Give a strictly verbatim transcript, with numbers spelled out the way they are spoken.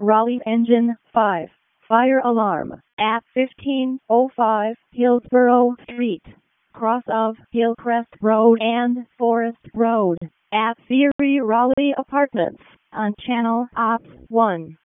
Raleigh Engine five. Fire alarm at fifteen oh five Hillsborough Street, cross of Hillcrest Road and Forest Road, at Theory Raleigh Apartments, on Channel Ops one.